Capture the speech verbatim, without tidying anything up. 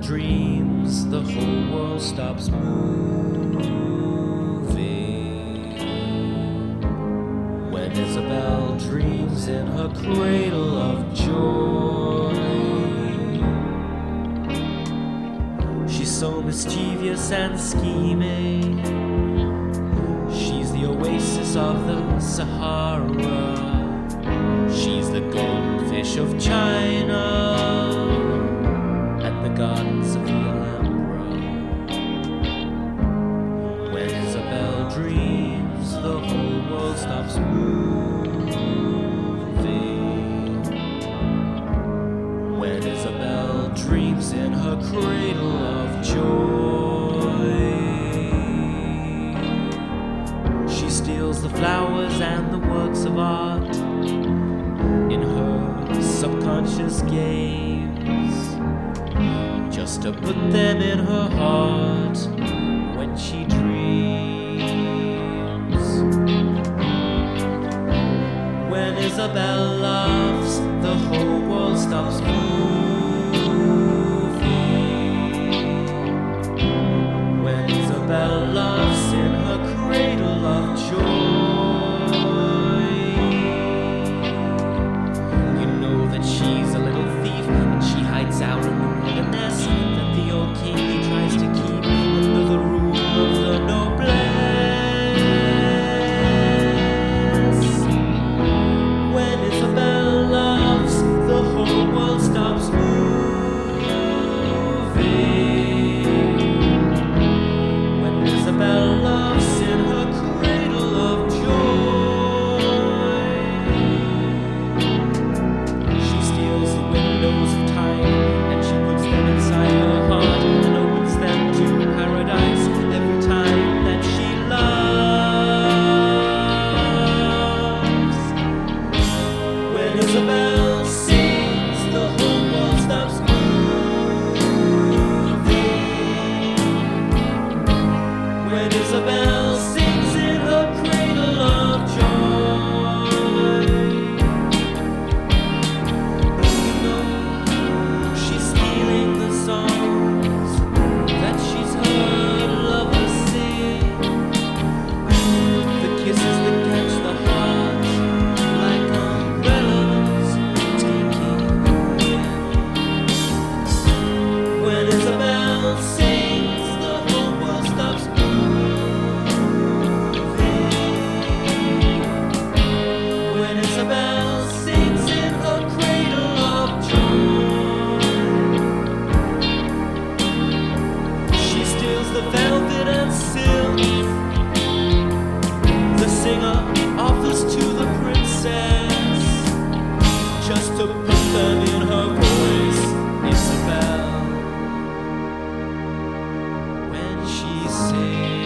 dreams, the whole world stops moving. When Isabel dreams in her cradle of joy, she's so mischievous and scheming. She's the oasis of the Sahara. She's the golden fish of China at the gardens of the Alhambra. When Isabel dreams, the whole world stops moving. When Isabel dreams in her cradle of joy, she steals the flowers and the works of art in her subconscious games, just to put them in her heart when she dreams. When Isabel laughs, the whole world stops moving. When Isabel laughs in her cradle of joy, she's a little thief, and she hides out in the wilderness that the old king he tries to keep under the rule of the noblesse. When Isabel laughs, the whole world stops moving. When Isabel laughs in her cradle of joy, windows of time, and she puts them inside her heart and opens them to paradise every time that she loves. When Isabel sings, the whole world stops moving. When Isabel sings in her cradle of joy, songs that she's heard lovers sing, the kisses that catch the heart like umbrellas taking the wind. When Isabel sings, the whole world stops moving. When Isabel sings in her cradle of joy, the velvet and silk the singer offers to the princess, just to put them in her voice. Isabel, when she sings.